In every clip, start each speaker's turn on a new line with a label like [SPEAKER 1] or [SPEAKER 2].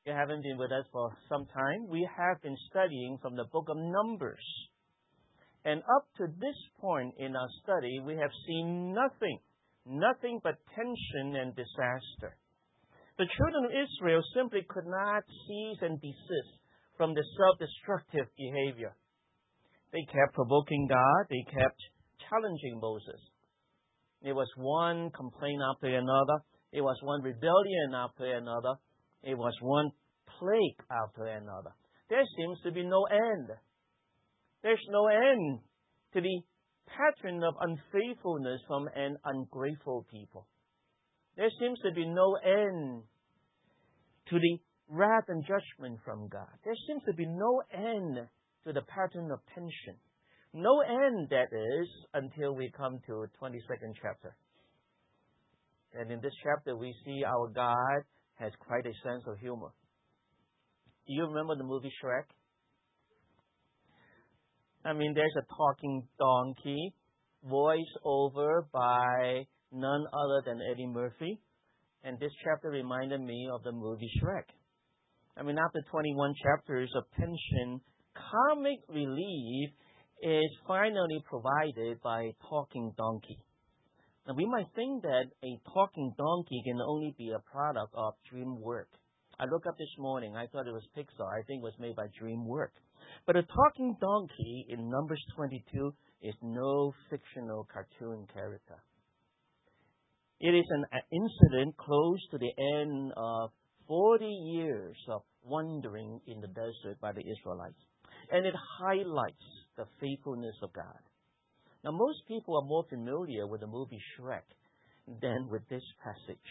[SPEAKER 1] you haven't been with us for some time, we have been studying from the book of Numbers. And up to this point in our study, we have seen nothing but tension and disaster. The children of Israel simply could not cease and desist from the self-destructive behavior. They kept provoking God. They kept challenging Moses. It was one complaint after another. It was one rebellion after another. It was one plague after another. There seems to be no end. There's no end to the pattern of unfaithfulness from an ungrateful people. There seems to be no end to the wrath and judgment from God. There seems to be no end to the pattern of tension. No end, that is, until we come to 22nd chapter. And in this chapter, we see our God has quite a sense of humor. Do you remember the movie Shrek? There's a talking donkey, voiced over by none other than Eddie Murphy. And this chapter reminded me of the movie Shrek. After 21 chapters of tension, comic relief is finally provided by a talking donkey. Now, we might think that a talking donkey can only be a product of DreamWorks. I looked up this morning. I thought it was Pixar. I think it was made by DreamWorks. But a talking donkey in Numbers 22 is no fictional cartoon character. It is an incident close to the end of 40 years of wandering in the desert by the Israelites. And it highlights the faithfulness of God. Now, most people are more familiar with the movie Shrek than with this passage.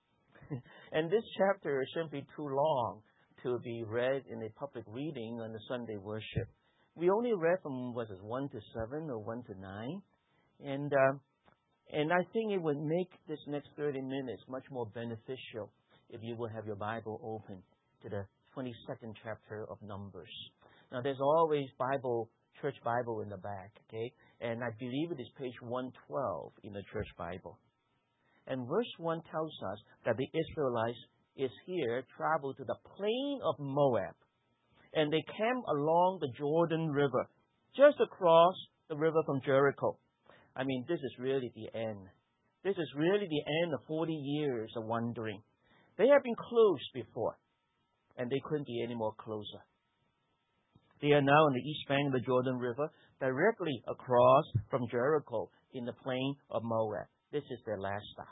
[SPEAKER 1] And this chapter is simply too long to be read in a public reading on the Sunday worship. We only read from, 1 to 7 or 1 to 9. And I think it would make this next 30 minutes much more beneficial if you will have your Bible open to the 22nd chapter of Numbers. Now, there's always church Bible in the back, okay? And I believe it is page 112 in the church Bible. And verse 1 tells us that the Israelites is here, traveled to the plain of Moab. And they camped along the Jordan River, just across the river from Jericho. This is really the end. This is really the end of 40 years of wandering. They have been close before, and they couldn't be any more closer. They are now on the east bank of the Jordan River, directly across from Jericho in the plain of Moab. This is their last stop.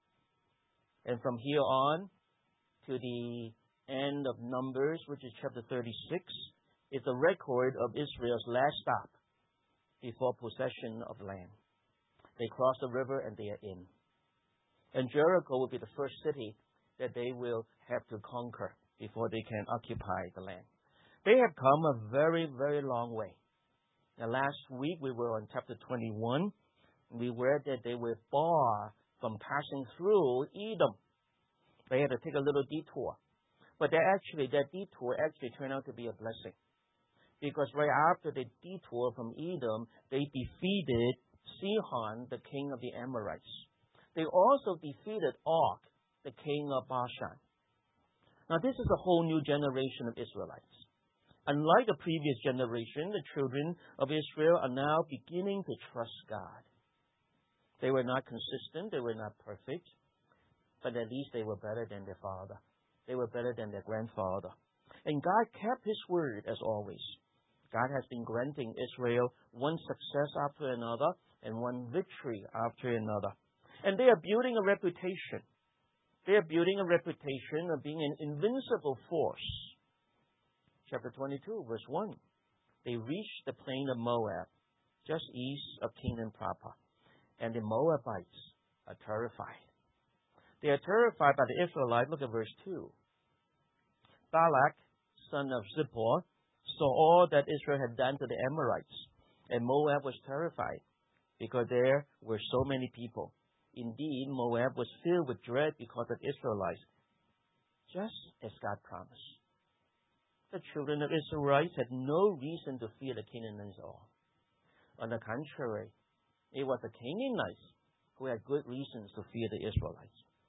[SPEAKER 1] And from here on to the end of Numbers, which is chapter 36, is a record of Israel's last stop before possession of land. They cross the river and they are in. And Jericho will be the first city that they will have to conquer before they can occupy the land. They have come a very, very long way. Now, last week we were on chapter 21. We read that they were far from passing through Edom. They had to take a little detour. But that detour actually turned out to be a blessing. Because right after the detour from Edom, they defeated Sihon, the king of the Amorites. They also defeated Og, the king of Bashan. Now, this is a whole new generation of Israelites. Unlike the previous generation, the children of Israel are now beginning to trust God. They were not consistent. They were not perfect. But at least they were better than their father. They were better than their grandfather. And God kept His word as always. God has been granting Israel one success after another and one victory after another. And they are building a reputation. They are building a reputation of being an invincible force. Chapter 22, verse 1. They reached the plain of Moab, just east of Canaan proper. And the Moabites are terrified. They are terrified by the Israelites. Look at verse 2. Balak, son of Zippor, saw all that Israel had done to the Amorites. And Moab was terrified because there were so many people. Indeed, Moab was filled with dread because of Israelites, just as God promised. The children of Israelites had no reason to fear the Canaanites at all. On the contrary, it was the Canaanites who had good reasons to fear the Israelites.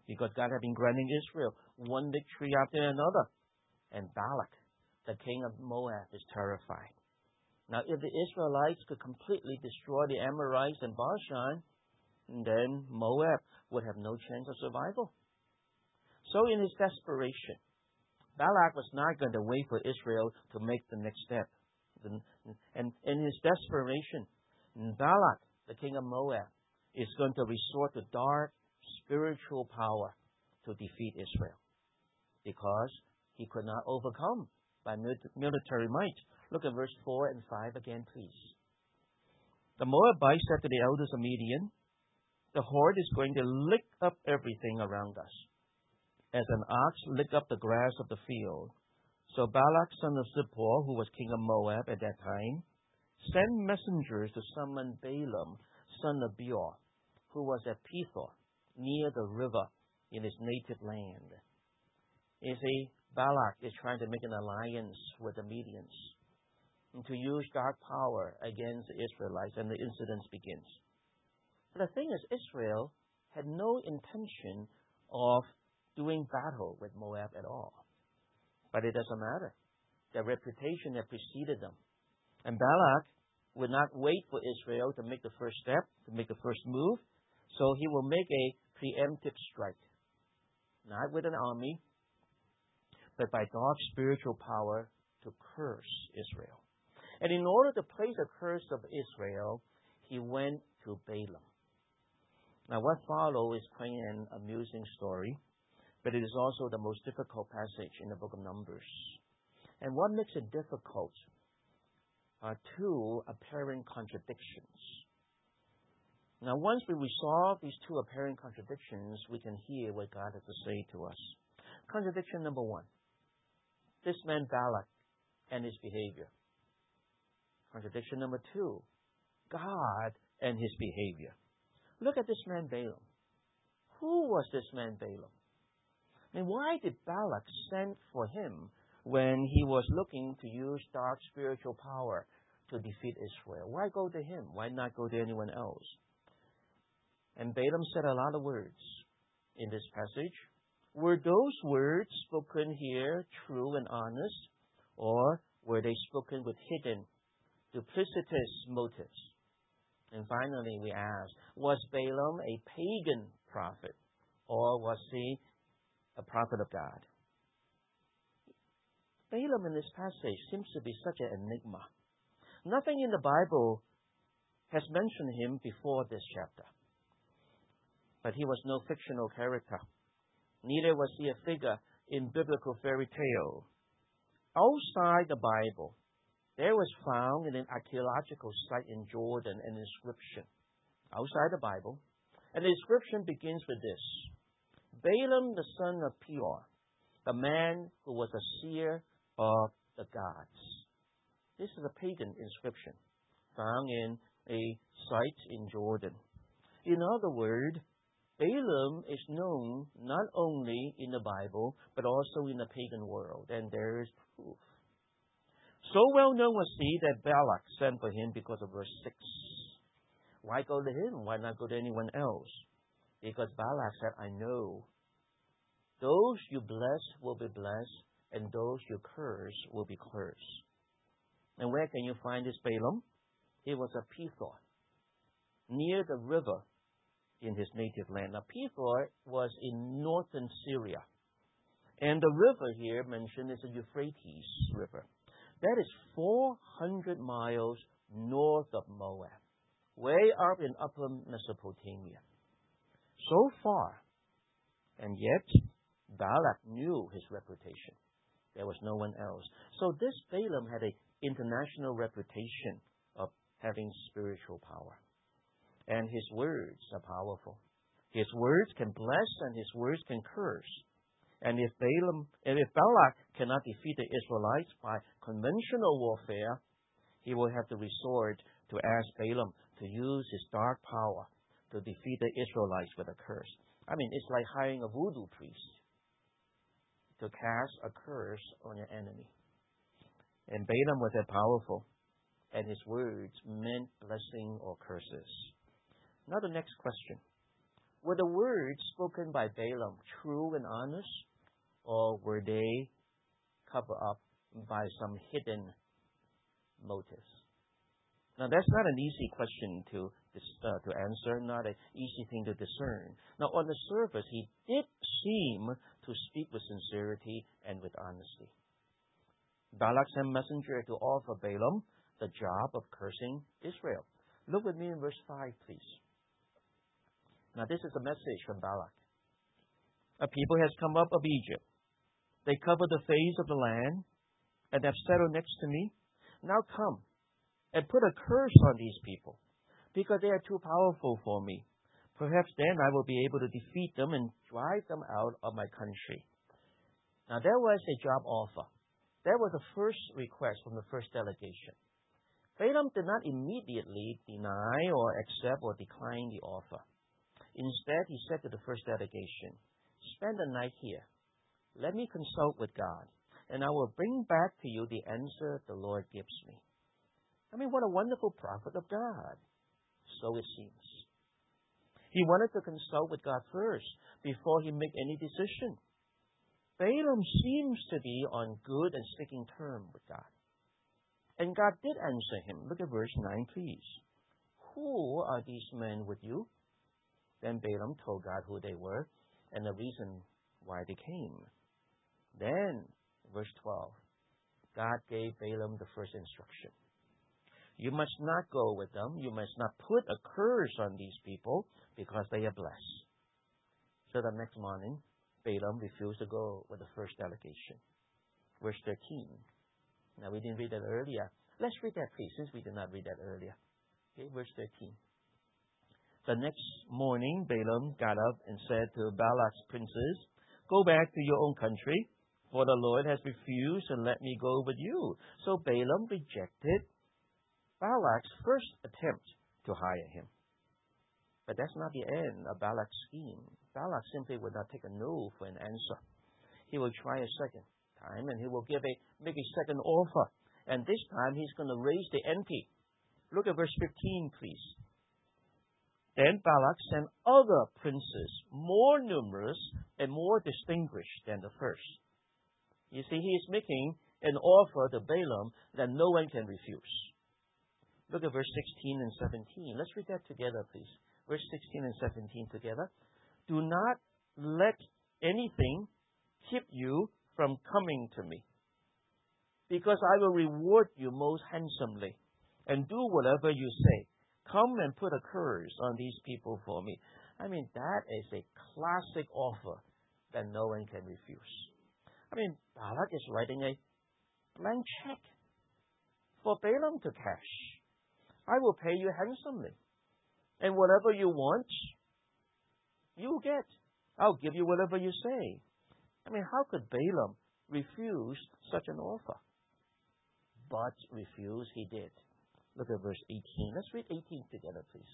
[SPEAKER 1] because God had been granting Israel one victory after another. And Balak, the king of Moab, is terrified. Now, if the Israelites could completely destroy the Amorites and Bashan, then Moab would have no chance of survival. So in his desperation, Balak was not going to wait for Israel to make the next step. And in his desperation, Balak, the king of Moab, is going to resort to dark spiritual power to defeat Israel, because he could not overcome by military might. Look at verse 4 and 5 again, please. The Moabites said to the elders of Midian, "The horde is going to lick up everything around us, as an ox lick up the grass of the field." So Balak, son of Zippor, who was king of Moab at that time, sent messengers to summon Balaam, son of Beor, who was at Pethor, near the river in his native land. You see, Balak is trying to make an alliance with the Medians and to use dark power against the Israelites, and the incident begins. But the thing is, Israel had no intention of doing battle with Moab at all. But it doesn't matter. Their reputation had preceded them. And Balak would not wait for Israel to make the first step, to make the first move. So he will make a preemptive strike. Not with an army, but by dark spiritual power to curse Israel. And in order to place a curse of Israel, he went to Balaam. Now what follows is quite an amusing story, but it is also the most difficult passage in the book of Numbers. And what makes it difficult are two apparent contradictions. Now, once we resolve these two apparent contradictions, we can hear what God has to say to us. Contradiction number one, this man Balak and his behavior. Contradiction number two, God and his behavior. Look at this man Balaam. Who was this man Balaam? And why did Balak send for him when he was looking to use dark spiritual power to defeat Israel? Why go to him? Why not go to anyone else? And Balaam said a lot of words in this passage. Were those words spoken here true and honest, or were they spoken with hidden, duplicitous motives? And finally, we ask, was Balaam a pagan prophet, or was he a prophet of God? Balaam in this passage seems to be such an enigma. Nothing in the Bible has mentioned him before this chapter. But he was no fictional character. Neither was he a figure in biblical fairy tale. Outside the Bible, there was found in an archaeological site in Jordan an inscription. Outside the Bible. And the inscription begins with this: Balaam, the son of Peor, the man who was a seer of the gods. This is a pagan inscription found in a site in Jordan. In other words, Balaam is known not only in the Bible, but also in the pagan world, and there is proof. So well known was he that Balak sent for him because of verse 6. Why go to him? Why not go to anyone else? Because Balak said, I know those you bless will be blessed, and those you curse will be cursed. And where can you find this Balaam? It was at Pethor, near the river in his native land. Now, Pethor was in northern Syria. And the river here mentioned is the Euphrates River. That is 400 miles north of Moab, way up in upper Mesopotamia. So far, and yet Balak knew his reputation. There was no one else. So this Balaam had an international reputation of having spiritual power. And his words are powerful. His words can bless and his words can curse. And if Balak cannot defeat the Israelites by conventional warfare, he will have to resort to ask Balaam to use his dark power to defeat the Israelites with a curse. I mean, it's like hiring a voodoo priest to cast a curse on your enemy. And Balaam was that powerful, and his words meant blessing or curses. Now the next question. Were the words spoken by Balaam true and honest, or were they covered up by some hidden motives? Now, that's not an easy question to answer, not an easy thing to discern. Now, on the surface, he did seem to speak with sincerity and with honesty. Balak sent a messenger to offer Balaam the job of cursing Israel. Look with me in verse 5, please. Now, this is a message from Balak. A people has come up of Egypt. They cover the face of the land and have settled next to me. Now come and put a curse on these people, because they are too powerful for me. Perhaps then I will be able to defeat them and drive them out of my country. Now, there was a job offer. That was the first request from the first delegation. Balaam did not immediately deny or accept or decline the offer. Instead, he said to the first delegation, "Spend the night here. Let me consult with God, and I will bring back to you the answer the Lord gives me." I mean, what a wonderful prophet of God. So it seems. He wanted to consult with God first before he made any decision. Balaam seems to be on good and speaking terms with God. And God did answer him. Look at verse 9, please. "Who are these men with you?" Then Balaam told God who they were and the reason why they came. Then, verse 12, God gave Balaam the first instruction. You must not go with them. You must not put a curse on these people because they are blessed. So the next morning, Balaam refused to go with the first delegation. Verse 13. Now, we didn't read that earlier. Let's read that, please, since we did not read that earlier. Okay, verse 13. The next morning, Balaam got up and said to Balak's princes, "Go back to your own country, for the Lord has refused to let me go with you." So Balaam rejected Balak's first attempt to hire him. But that's not the end of Balak's scheme. Balak simply would not take a no for an answer. He will try a second time, and he will make a second offer. And this time, he's going to raise the ante. Look at verse 15, please. Then Balak sent other princes, more numerous and more distinguished than the first. You see, he is making an offer to Balaam that no one can refuse. Look at verse 16 and 17. Let's read that together, please. Verse 16 and 17 together. "Do not let anything keep you from coming to me, because I will reward you most handsomely, and do whatever you say. Come and put a curse on these people for me." I mean, that is a classic offer that no one can refuse. I mean, Balak is writing a blank check for Balaam to cash. I will pay you handsomely, and whatever you want, you will get. I'll give you whatever you say. I mean, how could Balaam refuse such an offer? But refuse he did. Look at verse 18. Let's read 18 together, please.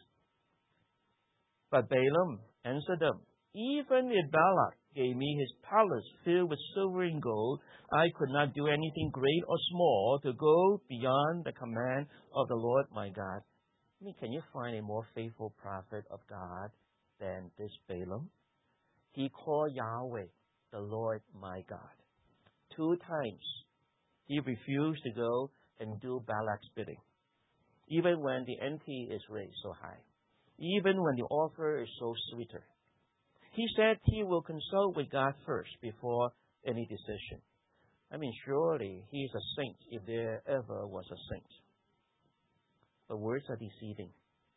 [SPEAKER 1] But Balaam answered them, "Even if Balak gave me his palace filled with silver and gold, I could not do anything great or small to go beyond the command of the Lord my God." I mean, can you find a more faithful prophet of God than this Balaam? He called Yahweh the Lord my God. 2 times he refused to go and do Balak's bidding, even when the ante is raised so high, even when the offer is so sweeter. He said he will consult with God first before any decision. I mean, surely he is a saint if there ever was a saint. But words are deceiving.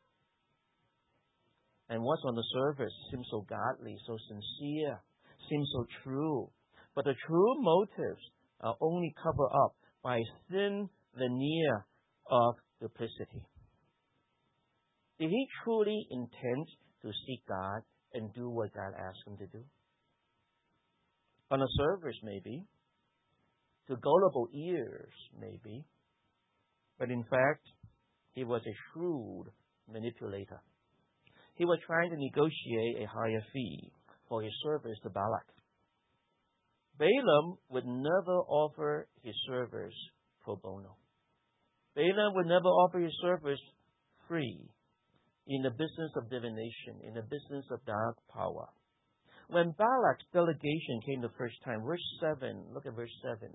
[SPEAKER 1] And what's on the surface seems so godly, so sincere, seems so true. But the true motives are only covered up by a thin veneer of duplicity. Did he truly intend to seek God and do what God asked him to do? On the surface, maybe. To gullible ears, maybe. But in fact, he was a shrewd manipulator. He was trying to negotiate a higher fee for his service to Balak. Balaam would never offer his service pro bono. Balaam would never offer his service free. in the business of divination, in the business of dark power. When Balak's delegation came the first time, verse 7, look at verse 7.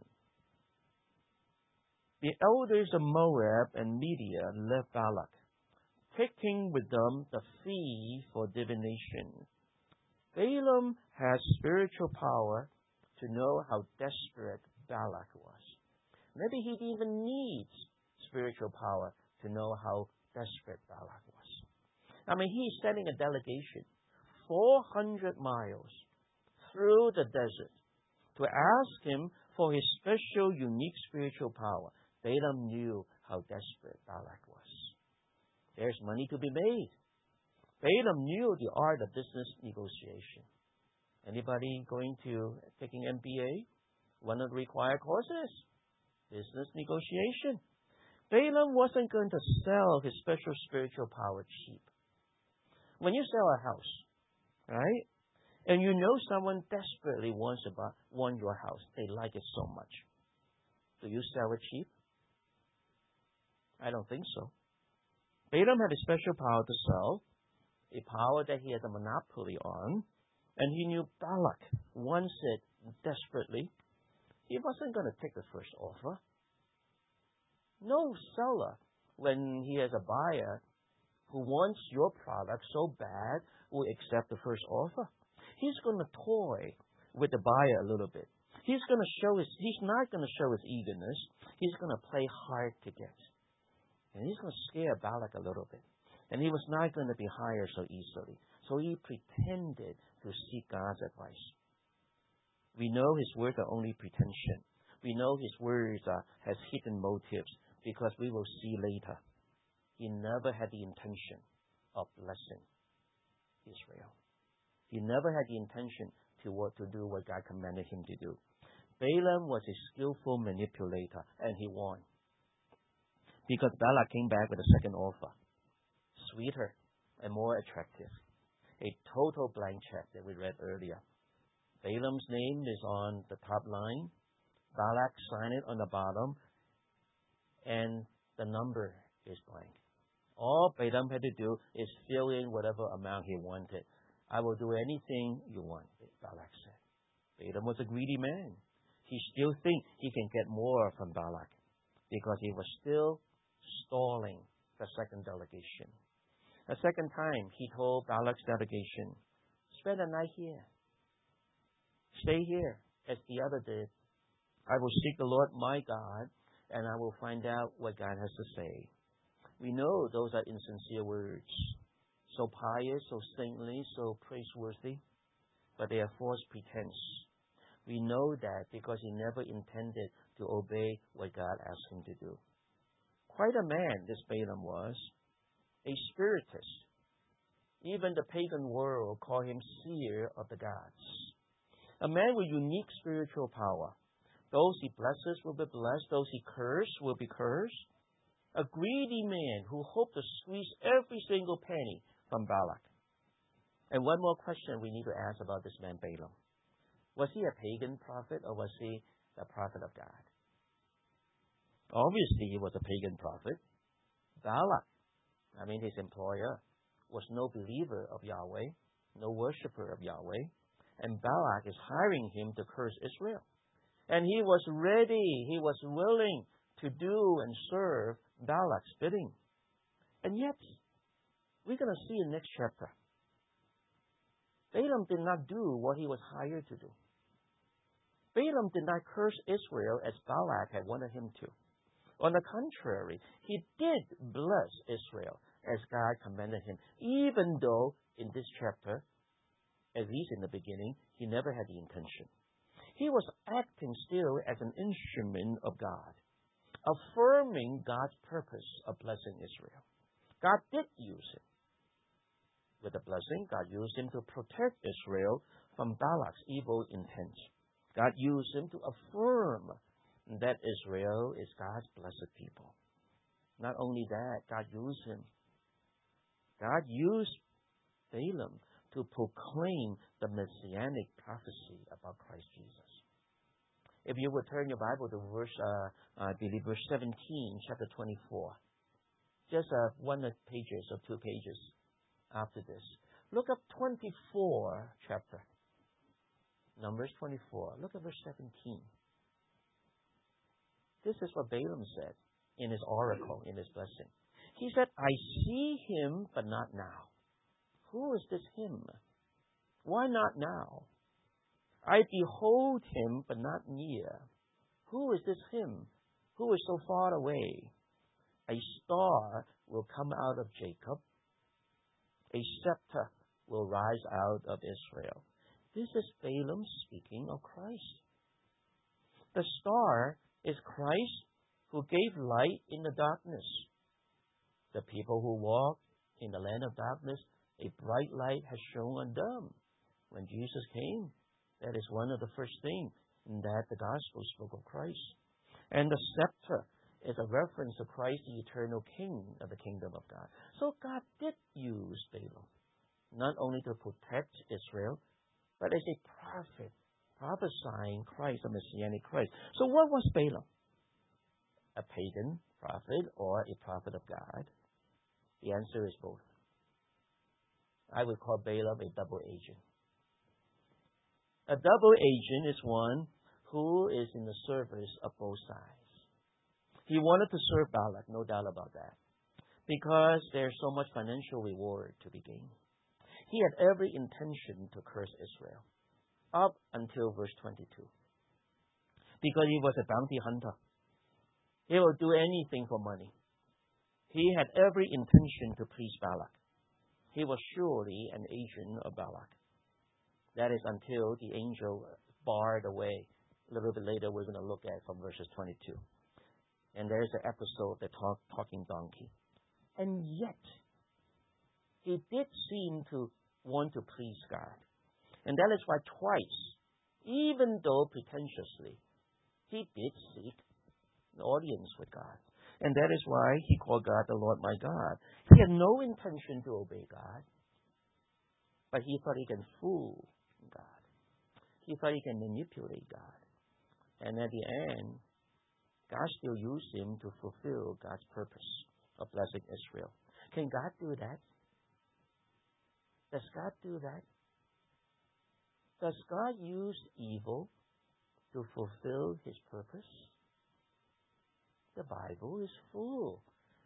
[SPEAKER 1] The elders of Moab and Midian left Balak, taking with them the fee for divination. Balaam has spiritual power to know how desperate Balak was. Maybe he didn't even need spiritual power to know how desperate Balak was. I mean, he's sending a delegation 400 miles through the desert to ask him for his special, unique spiritual power. Balaam knew how desperate Balak was. There's money to be made. Balaam knew the art of business negotiation. Anybody going to taking MBA? One of the required courses, business negotiation. Balaam wasn't going to sell his special spiritual power cheap. When you sell a house, right, and you know someone desperately wants your house, they like it so much, do you sell it cheap? I don't think so. Balaam had a special power to sell, a power that he had a monopoly on, and he knew Balak wants it desperately. He wasn't going to take the first offer. No seller, when he has a buyer who wants your product so bad, will accept the first offer. He's going to toy with the buyer a little bit. He's not going to show his eagerness. He's going to play hard to get. And he's going to scare Balak a little bit. And he was not going to be hired so easily. So he pretended to seek God's advice. We know his words are only pretension. We know his words has hidden motives because we will see later. He never had the intention of blessing Israel. He never had the intention to do what God commanded him to do. Balaam was a skillful manipulator, and he won. Because Balak came back with a second offer, sweeter and more attractive. A total blank check that we read earlier. Balaam's name is on the top line. Balak signed it on the bottom, and the number is blank. All Balaam had to do is fill in whatever amount he wanted. I will do anything you want, Balak said. Balaam was a greedy man. He still thinks he can get more from Balak because he was still stalling the second delegation. A second time, he told Balak's delegation, spend the night here. Stay here, as the other did. I will seek the Lord my God, and I will find out what God has to say. We know those are insincere words, so pious, so saintly, so praiseworthy, but they are false pretense. We know that because he never intended to obey what God asked him to do. Quite a man this Balaam was, a spiritist. Even the pagan world called him seer of the gods. A man with unique spiritual power. Those he blesses will be blessed. Those he curses will be cursed. A greedy man who hoped to squeeze every single penny from Balak. And one more question we need to ask about this man Balaam. Was he a pagan prophet or was he the prophet of God? Obviously, he was a pagan prophet. Balak, his employer, was no believer of Yahweh, no worshiper of Yahweh. And Balak is hiring him to curse Israel. And he was ready, he was willing to do and serve Balak's bidding. And yet, we're going to see in the next chapter, Balaam did not do what he was hired to do. Balaam did not curse Israel as Balak had wanted him to. On the contrary, he did bless Israel as God commanded him, even though in this chapter, at least in the beginning, he never had the intention. He was acting still as an instrument of God, affirming God's purpose of blessing Israel. God did use him. With the blessing, God used him to protect Israel from Balak's evil intent. God used him to affirm that Israel is God's blessed people. Not only that, God used him. God used Balaam to proclaim the messianic prophecy about Christ Jesus. If you would turn your Bible to verse 17, chapter 24. Just one pages or 2 pages after this. Look at 24 chapter. Numbers 24. Look at verse 17. This is what Balaam said in his oracle, in his blessing. He said, I see him, but not now. Who is this him? Why not now? I behold him, but not near. Who is this him? Who is so far away? A star will come out of Jacob. A scepter will rise out of Israel. This is Balaam speaking of Christ. The star is Christ who gave light in the darkness. The people who walk in the land of darkness, a bright light has shone on them. When Jesus came, that is one of the first things that the gospel spoke of Christ. And the scepter is a reference to Christ, the eternal King of the kingdom of God. So God did use Balaam, not only to protect Israel, but as a prophet, prophesying Christ, a messianic Christ. So what was Balaam? A pagan prophet or a prophet of God? The answer is both. I would call Balaam a double agent. A double agent is one who is in the service of both sides. He wanted to serve Balak, no doubt about that, because there's so much financial reward to be gained. He had every intention to curse Israel, up until verse 22, because he was a bounty hunter. He will do anything for money. He had every intention to please Balak. He was surely an agent of Balak. That is until the angel barred the way. A little bit later, we're going to look at from verses 22. And there's an episode, the talking donkey. And yet, he did seem to want to please God. And that is why twice, even though pretentiously, he did seek an audience with God. And that is why he called God the Lord my God. He had no intention to obey God, but he thought he can fool God. He thought he can manipulate God. And at the end, God still used him to fulfill God's purpose of blessing Israel. Can God do that? Does God do that? Does God use evil to fulfill his purpose? The Bible is full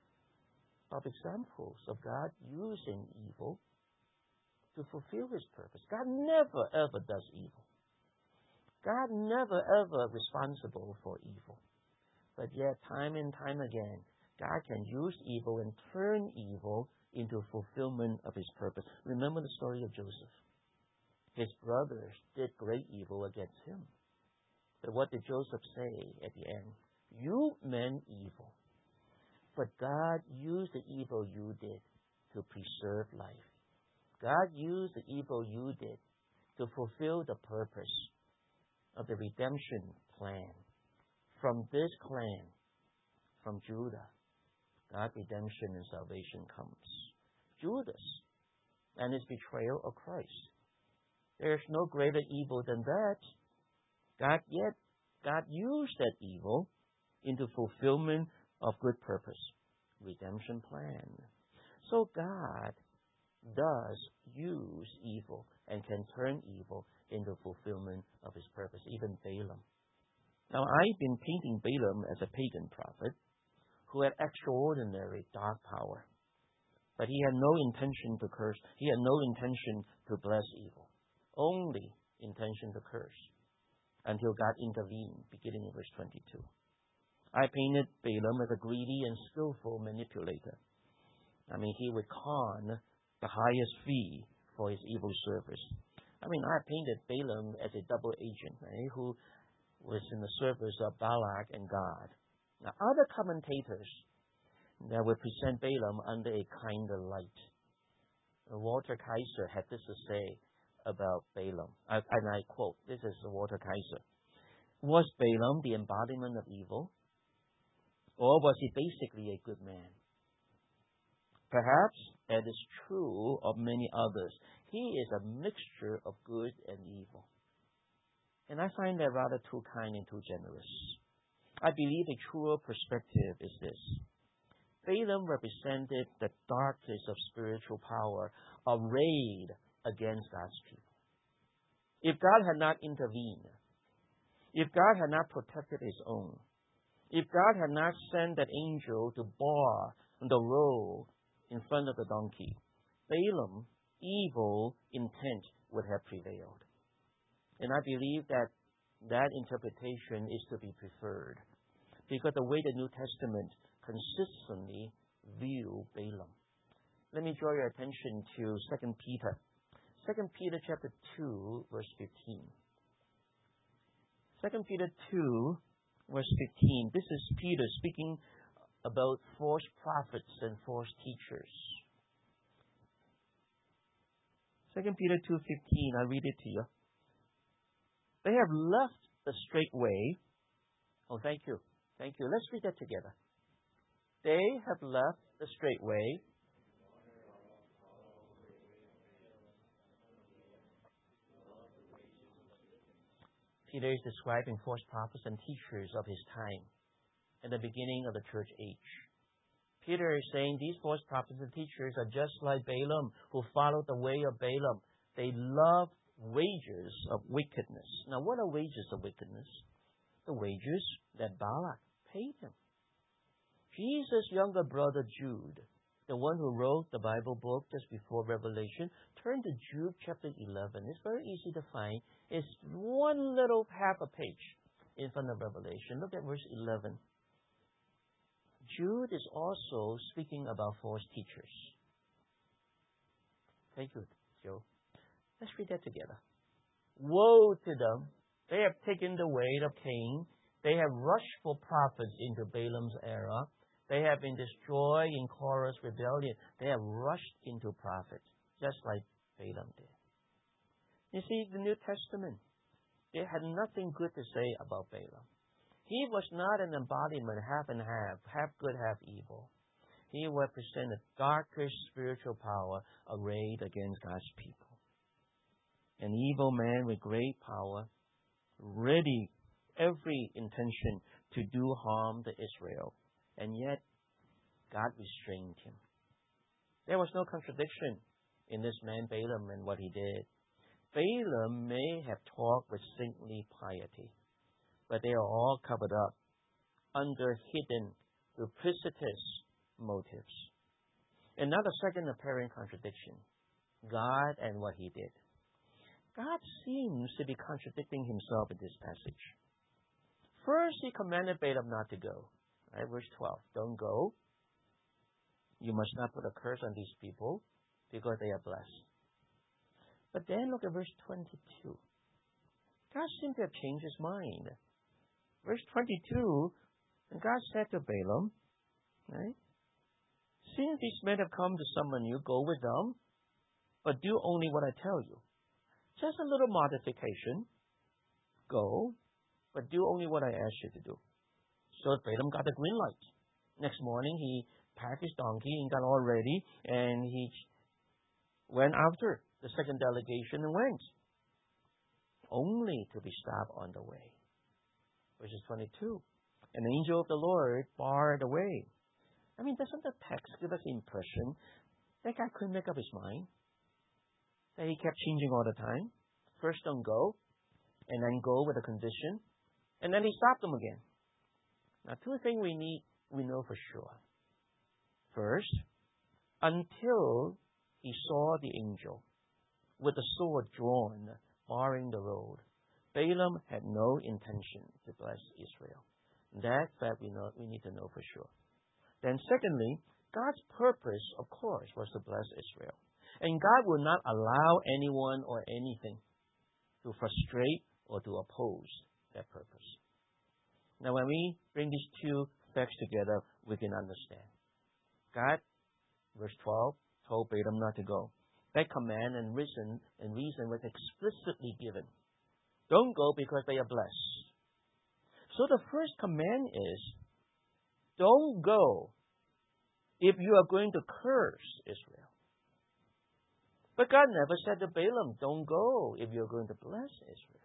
[SPEAKER 1] of examples of God using evil to fulfill his purpose. God never, ever does evil. God never, ever responsible for evil. But yet, time and time again, God can use evil and turn evil into fulfillment of his purpose. Remember the story of Joseph. His brothers did great evil against him. But what did Joseph say at the end? You meant evil, but God used the evil you did to preserve life. God used the evil you did to fulfill the purpose of the redemption plan. From this clan, from Judah, God's redemption and salvation comes. Judas and his betrayal of Christ. There's no greater evil than that. God used that evil into fulfillment of good purpose, redemption plan. So God does use evil and can turn evil into fulfillment of his purpose, even Balaam. Now, I've been painting Balaam as a pagan prophet who had extraordinary dark power. But he had no intention to curse. He had no intention to bless evil. Only intention to curse until God intervened, beginning in verse 22. I painted Balaam as a greedy and skillful manipulator. He would con the highest fee for his evil service. I painted Balaam as a double agent, who was in the service of Balak and God. Now, other commentators that would present Balaam under a kinder light. Walter Kaiser had this to say about Balaam, and I quote, this is Walter Kaiser. Was Balaam the embodiment of evil? Or was he basically a good man? Perhaps that is true of many others. He is a mixture of good and evil. And I find that rather too kind and too generous. I believe a truer perspective is this, Balaam represented the darkness of spiritual power arrayed against God's people. If God had not intervened, if God had not protected his own, if God had not sent that angel to bar the road in front of the donkey, Balaam's evil intent would have prevailed. And I believe that that interpretation is to be preferred, because the way the New Testament consistently view Balaam. Let me draw your attention to 2 Peter. 2 Peter chapter 2, verse 15. 2 Peter 2, verse 15. This is Peter speaking about false prophets and false teachers. 2 Peter 2:15, I read it to you. They have left the straight way. Oh, thank you. Thank you. Let's read that together. They have left the straight way. Peter is describing false prophets and teachers of his time at the beginning of the church age. Peter is saying these false prophets and teachers are just like Balaam, who followed the way of Balaam. They love wages of wickedness. Now, what are wages of wickedness? The wages that Balak paid him. Jesus' younger brother Jude, the one who wrote the Bible book just before Revelation, turn to Jude chapter 11. It's very easy to find. It's one little half a page in front of Revelation. Look at verse 11. Jude is also speaking about false teachers. Thank you, Joe. Let's read that together. Woe to them! They have taken the way of Cain. They have rushed for prophets into Balaam's era. They have been destroyed in Korah's rebellion. They have rushed into prophets, just like Balaam did. You see, the New Testament, they had nothing good to say about Balaam. He was not an embodiment, half and half good, half evil. He represented darker spiritual power arrayed against God's people. An evil man with great power, ready every intention to do harm to Israel. And yet, God restrained him. There was no contradiction in this man Balaam and what he did. Balaam may have talked with saintly piety, but they are all covered up under hidden, duplicitous motives. And now the second apparent contradiction, God and what he did. God seems to be contradicting himself in this passage. First, he commanded Balaam not to go. Right? Verse 12, don't go. You must not put a curse on these people because they are blessed. But then look at verse 22. God seemed to have changed his mind. Verse 22, and God said to Balaam, right? Since these men have come to summon you, go with them, but do only what I tell you. Just a little modification. Go, but do only what I ask you to do. So Balaam got the green light. Next morning, he packed his donkey and got all ready, and he went after the second delegation and went, only to be stopped on the way. Verses 22. An angel of the Lord barred the way. I mean, doesn't the text give us the impression that guy couldn't make up his mind? That he kept changing all the time. First don't go, and then go with a condition, and then he stopped them again. Now, two things we know for sure. First, until he saw the angel with the sword drawn, barring the road, Balaam had no intention to bless Israel. That fact we need to know for sure. Then secondly, God's purpose, of course, was to bless Israel. And God will not allow anyone or anything to frustrate or to oppose that purpose. Now, when we bring these two facts together, we can understand. God, verse 12, told Balaam not to go. That command and reason was explicitly given. Don't go because they are blessed. So the first command is, don't go if you are going to curse Israel. But God never said to Balaam, don't go if you're going to bless Israel.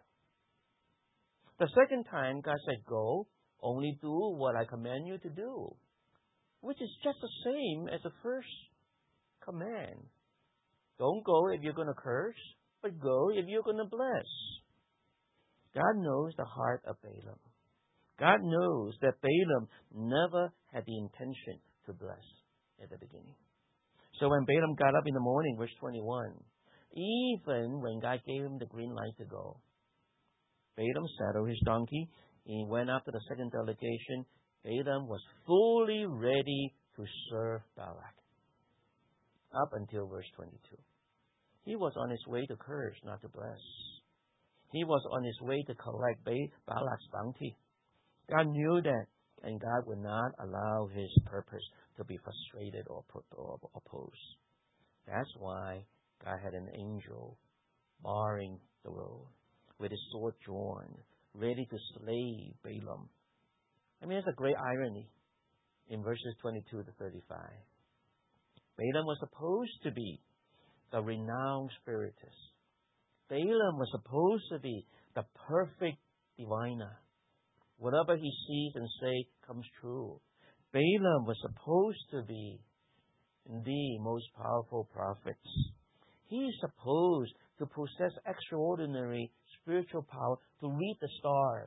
[SPEAKER 1] The second time, God said, go, only do what I command you to do. which is just the same as the first command. Don't go if you're going to curse, but go if you're going to bless. God knows the heart of Balaam. God knows that Balaam never had the intention to bless at the beginning. So when Balaam got up in the morning, verse 21, even when God gave him the green light to go, Balaam saddled his donkey. He went after the second delegation. Balaam was fully ready to serve Balak. Up until verse 22. He was on his way to curse, not to bless. He was on his way to collect Balak's bounty. God knew that, and God would not allow his purpose to be frustrated or opposed. That's why God had an angel barring the road with his sword drawn, ready to slay Balaam. I mean, it's a great irony in verses 22 to 35. Balaam was supposed to be the renowned spiritist. Balaam was supposed to be the perfect diviner. Whatever he sees and says comes true. Balaam was supposed to be the most powerful prophet. He is supposed to possess extraordinary spiritual power to read the stars.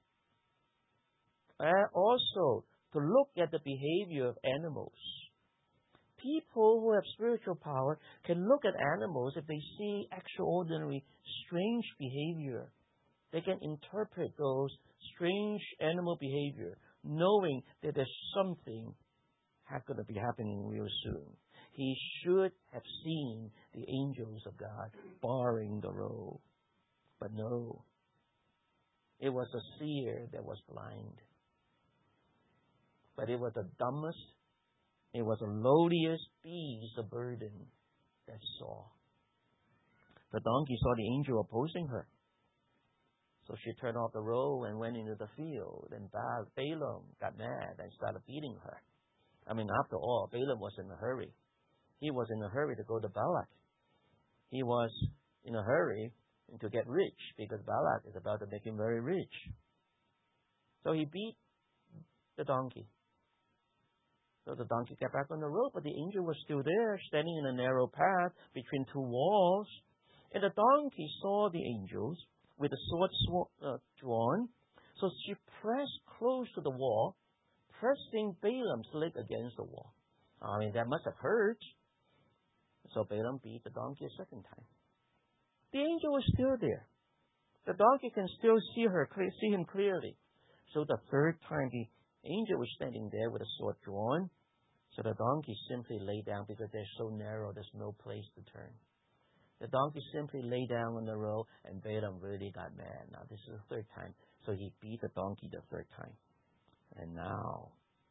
[SPEAKER 1] And also to look at the behavior of animals. People who have spiritual power can look at animals if they see extraordinary, strange behavior. They can interpret those strange animal behavior, knowing that there's something going to be happening real soon. He should have seen the angels of God barring the road. But no, it was a seer that was blind. But it was the dumbest, it was the lowliest beast of burden that saw. The donkey saw the angel opposing her. So she turned off the road and went into the field. And Balaam got mad and started beating her. I mean, after all, Balaam was in a hurry. He was in a hurry to go to Balak. He was in a hurry to get rich because Balak is about to make him very rich. So he beat the donkey. So the donkey got back on the road, but the angel was still there, standing in a narrow path between two walls. And the donkey saw the angels with the sword drawn. So she pressed close to the wall, pressing Balaam's leg against the wall. I mean, that must have hurt. So Balaam beat the donkey a second time. The angel was still there. The donkey can still see him clearly. So the third time, the angel was standing there with a sword drawn. So the donkey simply lay down because they're so narrow, there's no place to turn. The donkey simply lay down on the road, and Balaam really got mad. Now, this is the third time. So he beat the donkey the third time. And now,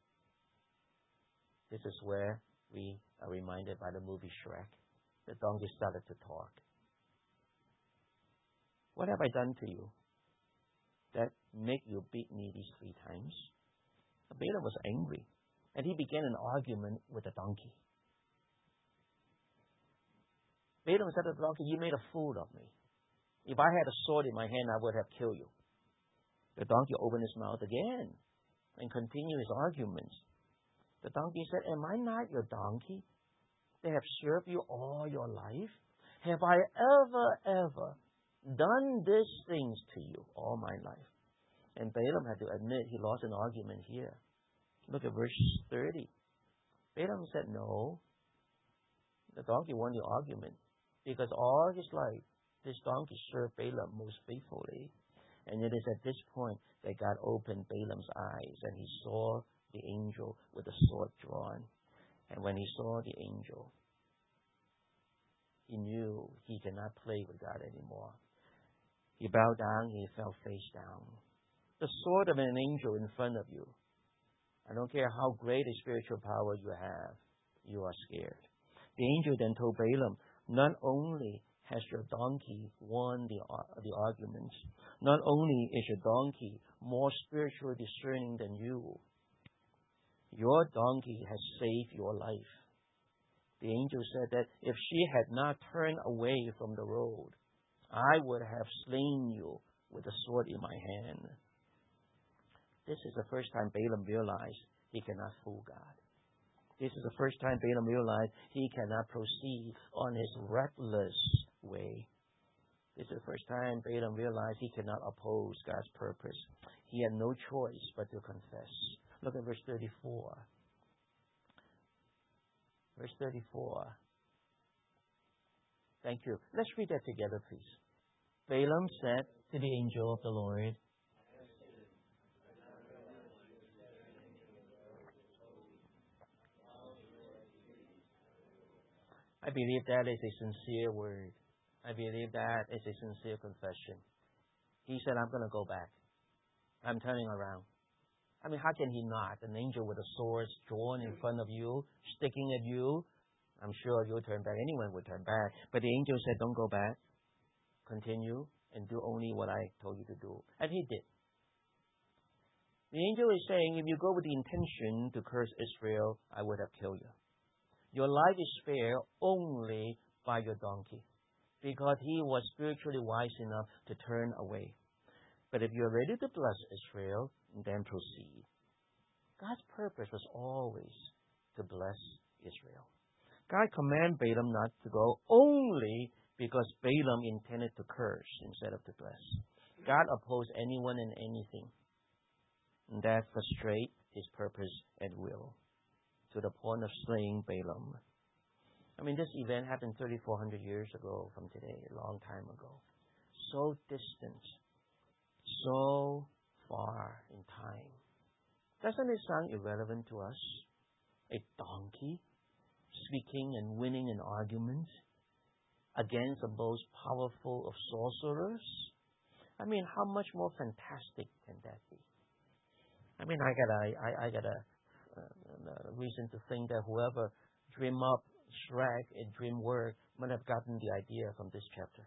[SPEAKER 1] this is where we are reminded by the movie Shrek. The donkey started to talk. What have I done to you that make you beat me these 3 times? Balaam was angry, and he began an argument with the donkey. Balaam said to the donkey, "You made a fool of me. If I had a sword in my hand, I would have killed you." The donkey opened his mouth again and continued his arguments. The donkey said, "Am I not your donkey? They have served you all your life. Have I ever done these things to you all my life?" And Balaam had to admit he lost an argument here. Look at verse 30. Balaam said, "No." The donkey won the argument because all his life, this donkey served Balaam most faithfully. And it is at this point that God opened Balaam's eyes and he saw the angel with the sword drawn. And when he saw the angel, he knew he cannot play with God anymore. He bowed down, he fell face down. The sword of an angel in front of you. I don't care how great a spiritual power you have, you are scared. The angel then told Balaam, not only has your donkey won the argument, not only is your donkey more spiritually discerning than you, your donkey has saved your life. The angel said that if she had not turned away from the road, I would have slain you with a sword in my hand. This is the first time Balaam realized he cannot fool God. This is the first time Balaam realized he cannot proceed on his reckless way. This is the first time Balaam realized he cannot oppose God's purpose. He had no choice but to confess. Look at verse 34. Verse 34. Thank you. Let's read that together, please. Balaam said to the angel of the Lord, I believe that is a sincere word. I believe that is a sincere confession. He said, I'm going to go back. I'm turning around. I mean, how can he not? An angel with a sword drawn in front of you, sticking at you. I'm sure you'll turn back. Anyone would turn back. But the angel said, don't go back. Continue and do only what I told you to do. And he did. The angel is saying, if you go with the intention to curse Israel, I would have killed you. Your life is spared only by your donkey, because he was spiritually wise enough to turn away. But if you're ready to bless Israel, then proceed. God's purpose was always to bless Israel. God commanded Balaam not to go only because Balaam intended to curse instead of to bless. God opposed anyone and anything that frustrate his purpose and will, to the point of slaying Balaam. I mean, this event happened 3,400 years ago from today, a long time ago. So distant, so far in time. Doesn't it sound irrelevant to us? A donkey speaking and winning an argument against the most powerful of sorcerers? I mean, how much more fantastic can that be? I mean, I got a reason to think that whoever dreamed up Shrek and DreamWorks might have gotten the idea from this chapter.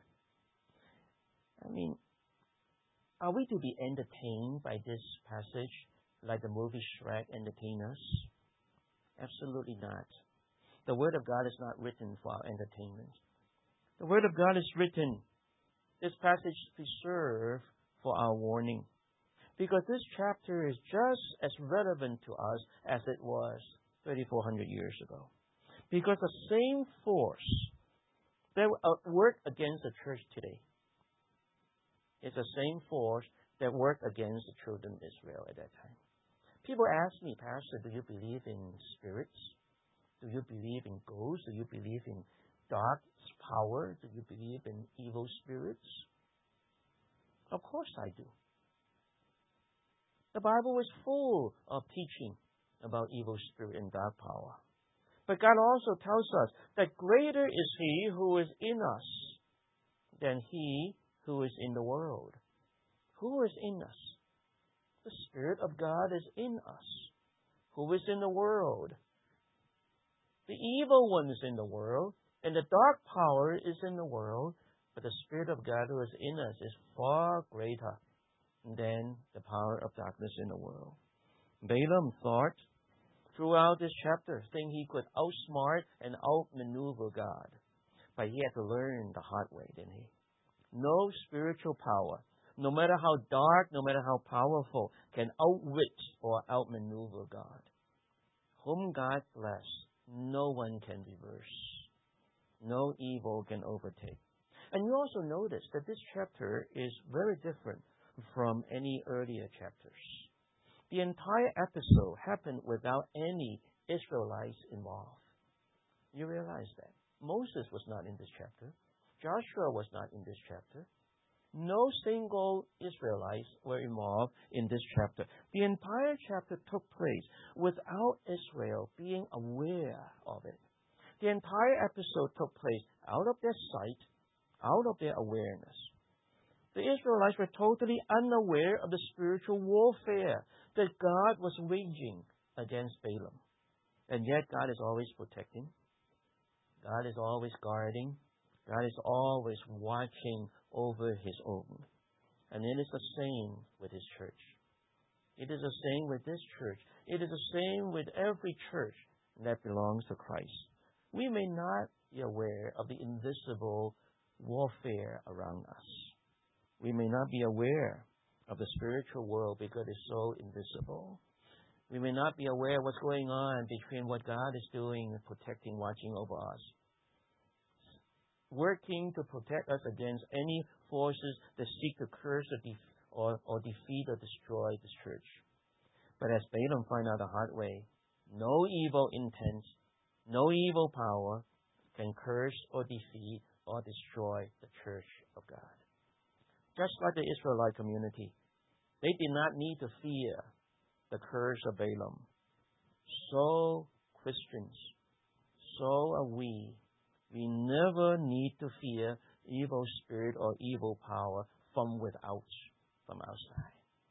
[SPEAKER 1] I mean, are we to be entertained by this passage like the movie Shrek entertained us? Absolutely not. The Word of God is not written for our entertainment. The Word of God is written. This passage is preserved for our warning, because this chapter is just as relevant to us as it was 3,400 years ago. Because the same force that worked against the church today is the same force that worked against the children of Israel at that time. People ask me, Pastor, do you believe in spirits? Do you believe in ghosts? Do you believe in dark power? Do you believe in evil spirits? Of course I do. The Bible is full of teaching about evil spirit and dark power. But God also tells us that greater is He who is in us than he who is in the world. Who is in us? The Spirit of God is in us. Who is in the world? The evil one is in the world, and the dark power is in the world, but the Spirit of God who is in us is far greater than the power of darkness in the world. Balaam thought throughout this chapter, thinking he could outsmart and outmaneuver God. But he had to learn the hard way, didn't he? No spiritual power, no matter how dark, no matter how powerful, can outwit or outmaneuver God. Whom God bless, no one can reverse. No evil can overtake. And you also notice that this chapter is very different from any earlier chapters. The entire episode happened without any Israelites involved. You realize that. Moses was not in this chapter. Joshua was not in this chapter. No single Israelites were involved in this chapter. The entire chapter took place without Israel being aware of it. The entire episode took place out of their sight, out of their awareness. The Israelites were totally unaware of the spiritual warfare that God was waging against Balaam. And yet God is always protecting. God is always guarding. God is always watching over His own. And it is the same with His church. It is the same with this church. It is the same with every church that belongs to Christ. We may not be aware of the invisible warfare around us. We may not be aware of the spiritual world because it's so invisible. We may not be aware of what's going on between what God is doing, protecting, watching over us, working to protect us against any forces that seek to curse or defeat or destroy this church. But as Balaam found out the hard way, no evil intent, no evil power can curse or defeat or destroy the church of God. Just like the Israelite community, they did not need to fear the curse of Balaam. So, Christians, so are we. We never need to fear evil spirit or evil power from without, from outside.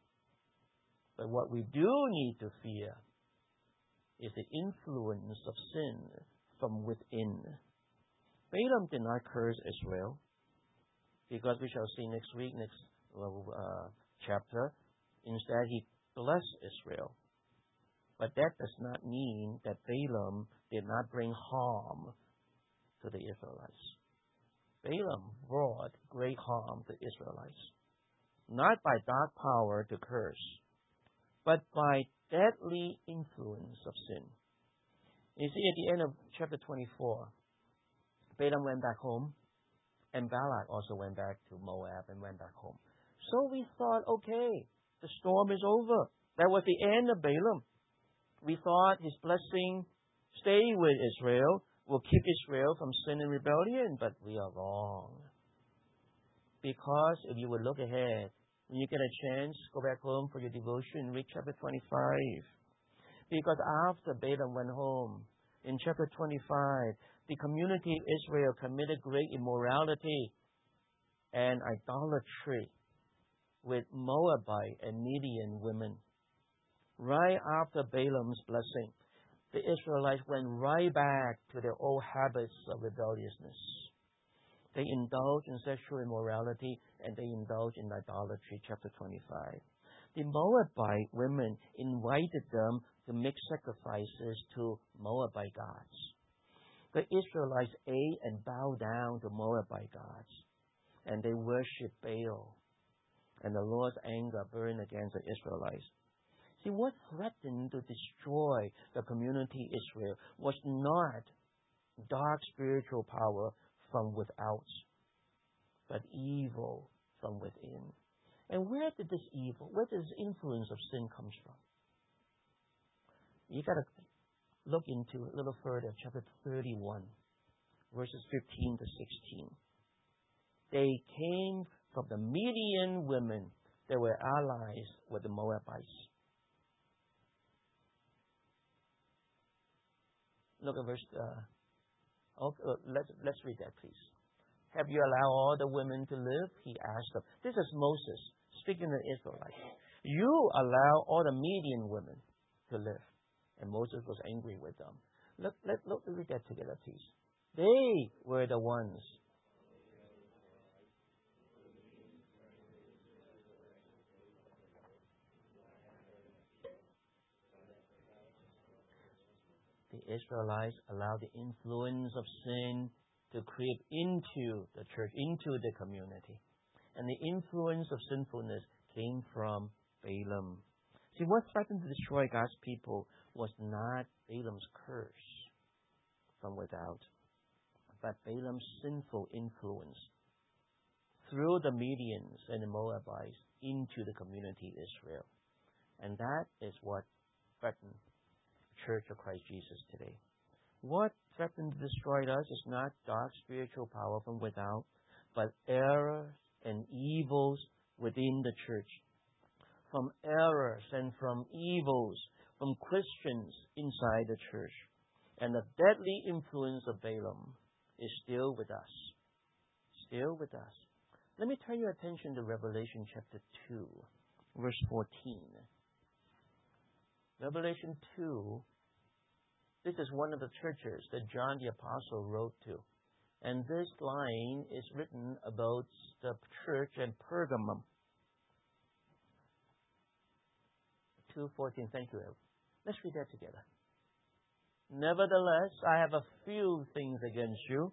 [SPEAKER 1] But what we do need to fear is the influence of sin from within. Balaam did not curse Israel, because we shall see next week, next chapter. Instead, he blessed Israel. But that does not mean that Balaam did not bring harm to the Israelites. Balaam brought great harm to Israelites, not by dark power to curse, but by deadly influence of sin. You see, at the end of chapter 24, Balaam went back home, and Balak also went back to Moab and went back home. So we thought, okay, the storm is over. That was the end of Balaam. We thought his blessing, stay with Israel, will keep Israel from sin and rebellion, but we are wrong. Because if you would look ahead, when you get a chance, go back home for your devotion, read chapter 25. Because after Balaam went home, in chapter 25, the community of Israel committed great immorality and idolatry with Moabite and Midian women. Right after Balaam's blessing, the Israelites went right back to their old habits of rebelliousness. They indulged in sexual immorality and they indulged in idolatry, chapter 25. The Moabite women invited them to make sacrifices to Moabite gods. The Israelites ate and bowed down to Moabite gods, and they worshipped Baal. And the Lord's anger burned against the Israelites. See, what threatened to destroy the community Israel was not dark spiritual power from without, but evil from within. And where did this evil, where does this influence of sin comes from? You got to look into a little further, chapter 31, verses 15 to 16. They came from the Midian women that were allies with the Moabites. Look at verse. Let's read that, please. Have you allowed all the women to live? He asked them. This is Moses speaking to the Israelites. You allow all the Midian women to live. And Moses was angry with them. Let's read that together, please. They were the ones. The Israelites allowed the influence of sin to creep into the church, into the community. And the influence of sinfulness came from Balaam. See, what threatened to destroy God's people was not Balaam's curse from without, but Balaam's sinful influence through the Midians and the Moabites into the community Israel. And that is what threatened the Church of Christ Jesus today. What threatened to destroy us is not dark spiritual power from without, but errors and evils within the church. From errors and from evils from Christians inside the church. And the deadly influence of Balaam is still with us. Still with us. Let me turn your attention to Revelation chapter 2, verse 14. Revelation 2, this is one of the churches that John the Apostle wrote to. And this line is written about the church in Pergamum. 2:14. Thank you, Ed. Let's read that together. Nevertheless, I have a few things against you.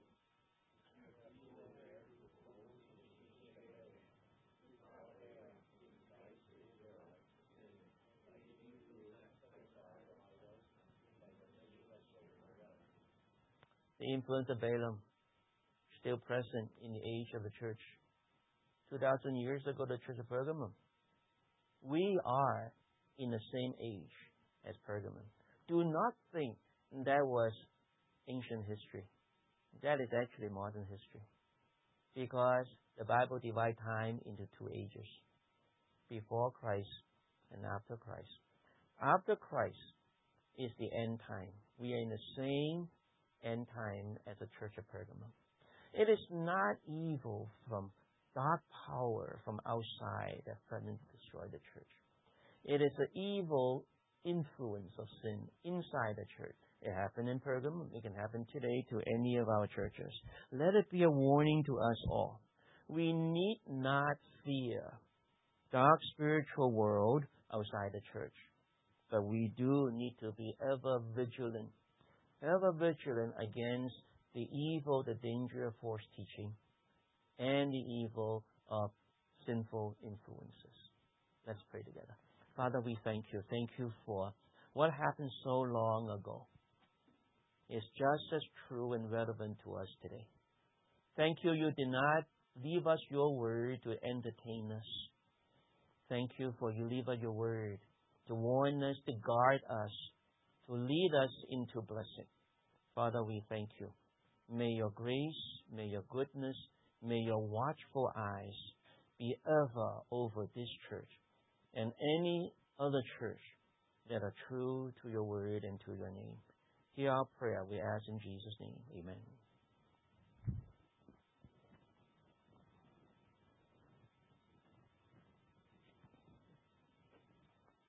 [SPEAKER 1] The influence of Balaam, still present in the age of the church. 2,000 years ago, the church of Pergamum. We are in the same age as Pergamum. Do not think that was ancient history. That is actually modern history. Because the Bible divides time into two ages. Before Christ and after Christ. After Christ is the end time. We are in the same end time as the church of Pergamum. It is not evil from dark power from outside that threatens to destroy the church. It is the evil influence of sin inside the church. It happened in Pergamum. It can happen today to any of our churches. Let it be a warning to us all. We need not fear dark spiritual world outside the church. But we do need to be ever vigilant against the evil, the danger of false teaching, and the evil of sinful influences. Let's pray together. Father, we thank you. Thank you for what happened so long ago. It's just as true and relevant to us today. Thank you, you did not leave us your word to entertain us. Thank you for you leave us your word to warn us, to guard us, to lead us into blessing. Father, we thank you. May your grace, may your goodness, may your watchful eyes be ever over this church and any other church that are true to your word and to your name. Hear our prayer, we ask in Jesus' name. Amen.